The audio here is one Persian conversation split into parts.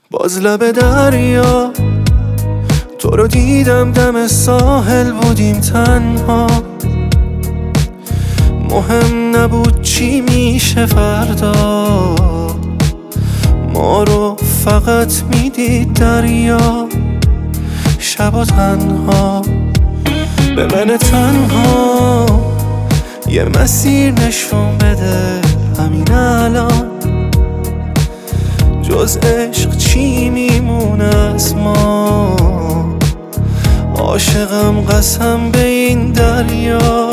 باز لب دریا تو رو دیدم، دم ساحل بودیم تنها. مهم نبود چی میشه فردا، ما رو فقط میدید دریا. شب و تنها به من تنها یه مسیر نشون بده همین الان. جز عشق چی میمونه از ما؟ عاشقم قسم به این دریا.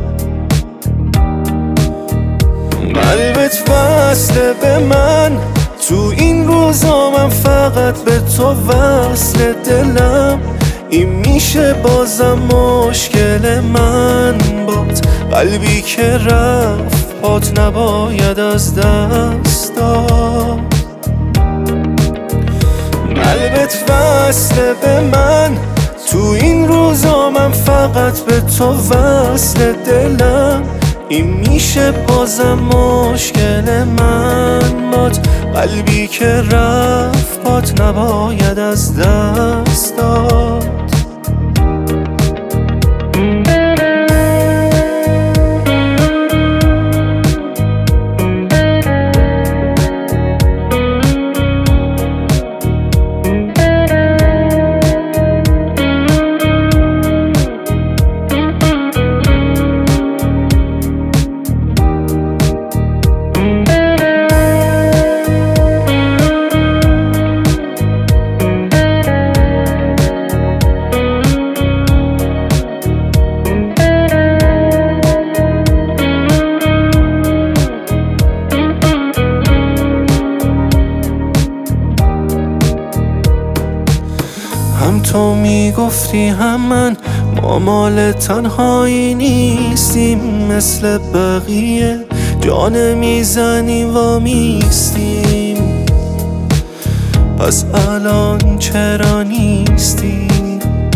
قلبت وصله به من تو این روزا، من فقط به تو وصل دلم. این میشه بازم مشکل من بات، قلبی که رفت پات نباید از دست داد. قلبت وصله به من تو این روزا، من فقط به تو وصل دلم. این میشه بازم مشکل من بات، قلبی که رفت پات نباید از دست داد. هم تو میگفتی هم من، ما مال تنهایی نیستیم. مثل بقیه جان میزنیم و میستیم. پس الان چرا نیستیم؟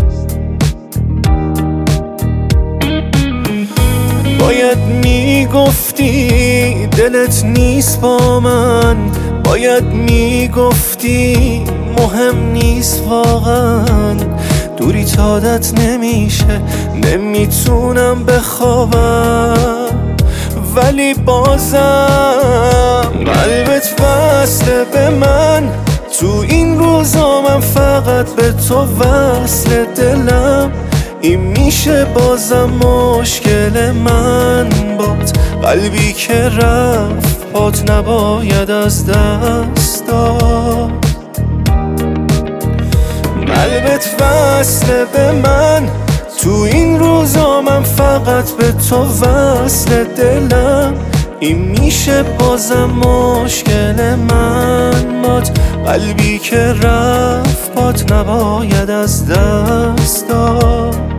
باید میگفتی دلت نیست با من، باید میگفتی مهم نیست واقعا. دوری عادت نمیشه، نمیتونم بخوابم، ولی بازم قلبت وصله به من تو این روزا، من فقط به تو وصل دلم. این میشه بازم مشکل من بات، قلبی که رفت پات نباید از دست داد. قلبت وصله به من تو این روزا، من فقط به تو وصل دلم. این میشه بازم مشکل من بات، قلبی که رفت پات نباید از دست داد.